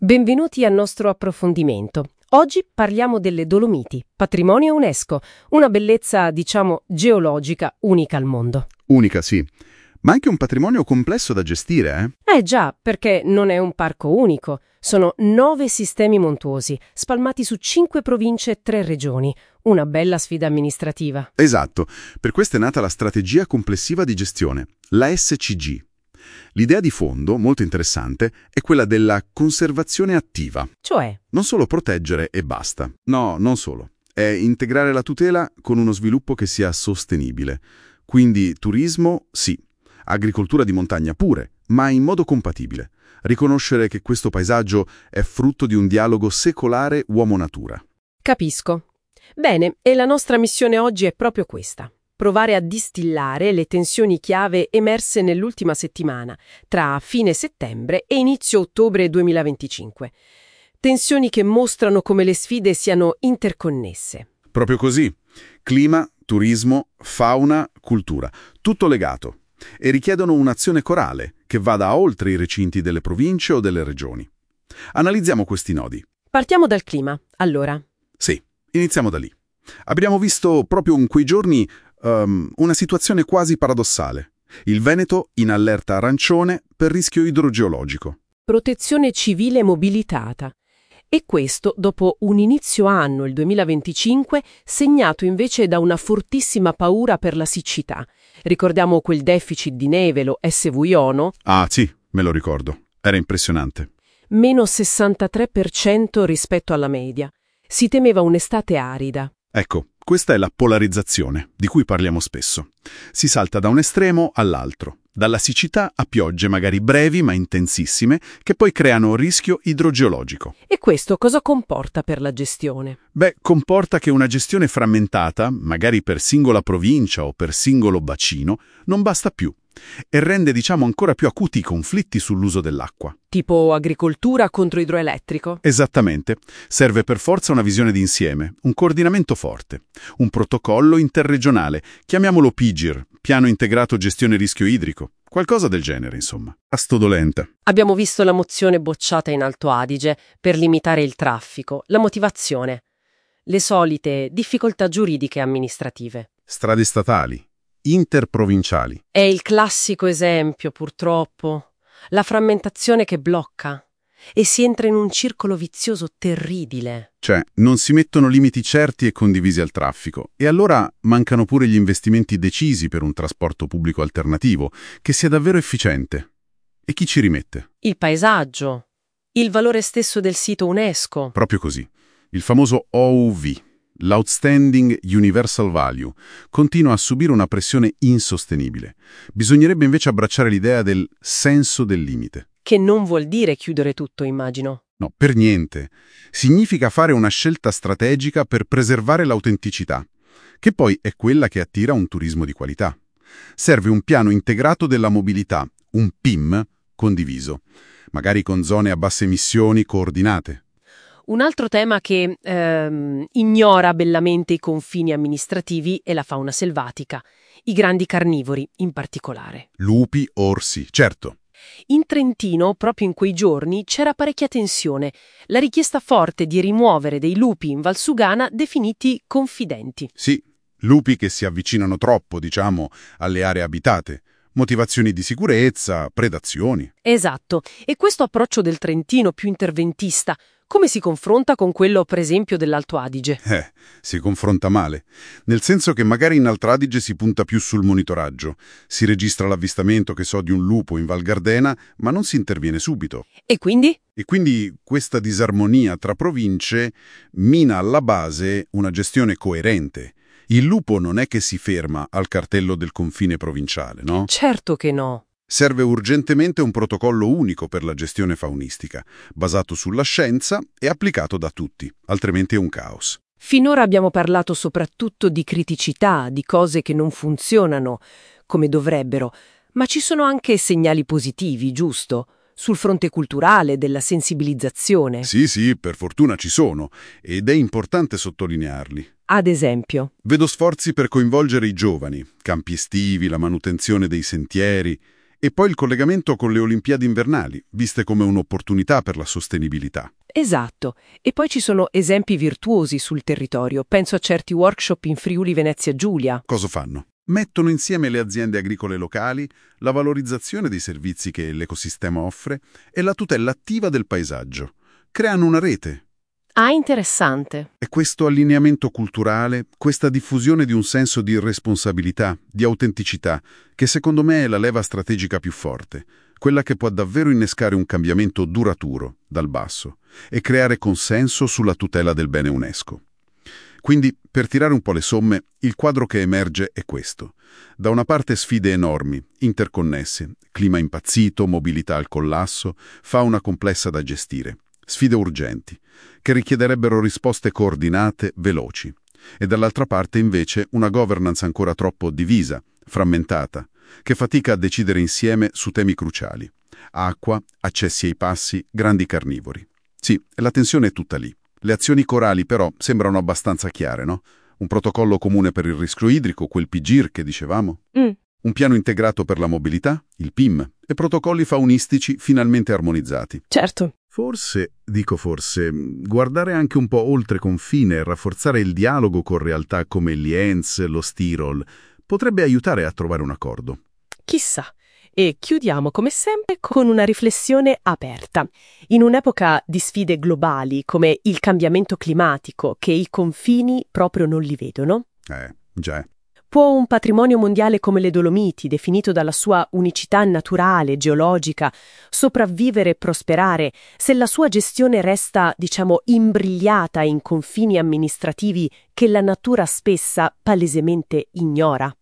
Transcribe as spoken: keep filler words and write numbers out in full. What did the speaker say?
Benvenuti al nostro approfondimento. Oggi parliamo delle Dolomiti, patrimonio UNESCO, una bellezza, diciamo, geologica unica al mondo. Unica, sì, ma anche un patrimonio complesso da gestire, eh? Eh già, perché non è un parco unico. Sono nove sistemi montuosi, spalmati su cinque province e tre regioni. Una bella sfida amministrativa. Esatto, per questo è nata la strategia complessiva di gestione, la S C G. L'idea di fondo, molto interessante, è quella della conservazione attiva. Cioè? Non solo proteggere e basta. No, non solo. È integrare la tutela con uno sviluppo che sia sostenibile. Quindi turismo, sì. Agricoltura di montagna pure, ma in modo compatibile. Riconoscere che questo paesaggio è frutto di un dialogo secolare uomo-natura. Capisco. Bene, e la nostra missione oggi è proprio questa. Provare a distillare le tensioni chiave emerse nell'ultima settimana, tra fine settembre e inizio ottobre duemilaventicinque. Tensioni che mostrano come le sfide siano interconnesse. Proprio così. Clima, turismo, fauna, cultura. Tutto legato. E richiedono un'azione corale che vada oltre i recinti delle province o delle regioni. Analizziamo questi nodi. Partiamo dal clima, allora. Sì, iniziamo da lì. Abbiamo visto proprio in quei giorni um, una situazione quasi paradossale. Il Veneto in allerta arancione per rischio idrogeologico. Protezione civile mobilitata. E questo dopo un inizio anno, il duemilaventicinque, segnato invece da una fortissima paura per la siccità. Ricordiamo quel deficit di neve, lo S V I O N O? Ah sì, me lo ricordo. Era impressionante. Meno sessantatré per cento rispetto alla media. Si temeva un'estate arida. Ecco, questa è la polarizzazione, di cui parliamo spesso. Si salta da un estremo all'altro, dalla siccità a piogge magari brevi ma intensissime, che poi creano rischio idrogeologico. E questo cosa comporta per la gestione? Beh, comporta che una gestione frammentata, magari per singola provincia o per singolo bacino, non basta più e rende, diciamo, ancora più acuti i conflitti sull'uso dell'acqua. Tipo agricoltura contro idroelettrico? Esattamente. Serve per forza una visione d'insieme, un coordinamento forte, un protocollo interregionale, chiamiamolo P G I R, Piano Integrato Gestione Rischio Idrico, qualcosa del genere, insomma. Astodolenta. Abbiamo visto la mozione bocciata in Alto Adige per limitare il traffico, la motivazione, le solite difficoltà giuridiche e amministrative. Strade statali, interprovinciali. È il classico esempio, purtroppo, la frammentazione che blocca e si entra in un circolo vizioso terribile. Cioè, non si mettono limiti certi e condivisi al traffico, e allora mancano pure gli investimenti decisi per un trasporto pubblico alternativo, che sia davvero efficiente. E chi ci rimette? Il paesaggio, il valore stesso del sito UNESCO. Proprio così. Il famoso O U V, l'Outstanding Universal Value, continua a subire una pressione insostenibile. Bisognerebbe invece abbracciare l'idea del senso del limite. Che non vuol dire chiudere tutto, immagino. No, per niente. Significa fare una scelta strategica per preservare l'autenticità, che poi è quella che attira un turismo di qualità. Serve un piano integrato della mobilità, un P I M condiviso, magari con zone a basse emissioni coordinate. Un altro tema che ehm, ignora bellamente i confini amministrativi è la fauna selvatica, i grandi carnivori in particolare. Lupi, orsi, certo. In Trentino, proprio in quei giorni, c'era parecchia tensione, la richiesta forte di rimuovere dei lupi in Valsugana definiti confidenti. Sì, lupi che si avvicinano troppo, diciamo, alle aree abitate. Motivazioni di sicurezza, predazioni. Esatto, e questo approccio del Trentino più interventista, come si confronta con quello, per esempio, dell'Alto Adige? Eh, si confronta male. Nel senso che magari in Alto Adige si punta più sul monitoraggio. Si registra l'avvistamento, che so, di un lupo in Val Gardena, ma non si interviene subito. E quindi? E quindi questa disarmonia tra province mina alla base una gestione coerente. Il lupo non è che si ferma al cartello del confine provinciale, no? Certo che no. Serve urgentemente un protocollo unico per la gestione faunistica, basato sulla scienza e applicato da tutti, altrimenti è un caos. Finora abbiamo parlato soprattutto di criticità, di cose che non funzionano come dovrebbero, ma ci sono anche segnali positivi, giusto? Sul fronte culturale, della sensibilizzazione. Sì, sì, per fortuna ci sono, ed è importante sottolinearli. Ad esempio? Vedo sforzi per coinvolgere i giovani, campi estivi, la manutenzione dei sentieri. E poi il collegamento con le Olimpiadi invernali, viste come un'opportunità per la sostenibilità. Esatto. E poi ci sono esempi virtuosi sul territorio. Penso a certi workshop in Friuli Venezia Giulia. Cosa fanno? Mettono insieme le aziende agricole locali, la valorizzazione dei servizi che l'ecosistema offre e la tutela attiva del paesaggio. Creano una rete. Ah, interessante. E questo allineamento culturale, questa diffusione di un senso di responsabilità, di autenticità, che secondo me è la leva strategica più forte, quella che può davvero innescare un cambiamento duraturo, dal basso, e creare consenso sulla tutela del bene UNESCO. Quindi, per tirare un po' le somme, il quadro che emerge è questo. Da una parte sfide enormi, interconnesse, clima impazzito, mobilità al collasso, fauna complessa da gestire. Sfide urgenti, che richiederebbero risposte coordinate, veloci. E dall'altra parte, invece, una governance ancora troppo divisa, frammentata, che fatica a decidere insieme su temi cruciali. Acqua, accessi ai passi, grandi carnivori. Sì, la tensione è tutta lì. Le azioni corali, però, sembrano abbastanza chiare, no? Un protocollo comune per il rischio idrico, quel P G I R che dicevamo. Mm. Un piano integrato per la mobilità, il P I M, e protocolli faunistici finalmente armonizzati. Certo. Forse, dico forse, guardare anche un po' oltre confine e rafforzare il dialogo con realtà come l'I E N S, lo Stirol, potrebbe aiutare a trovare un accordo. Chissà. E chiudiamo come sempre con una riflessione aperta. In un'epoca di sfide globali come il cambiamento climatico, che i confini proprio non li vedono, Eh, già. può un patrimonio mondiale come le Dolomiti, definito dalla sua unicità naturale, geologica, sopravvivere e prosperare se la sua gestione resta, diciamo, imbrigliata in confini amministrativi che la natura spessa palesemente ignora?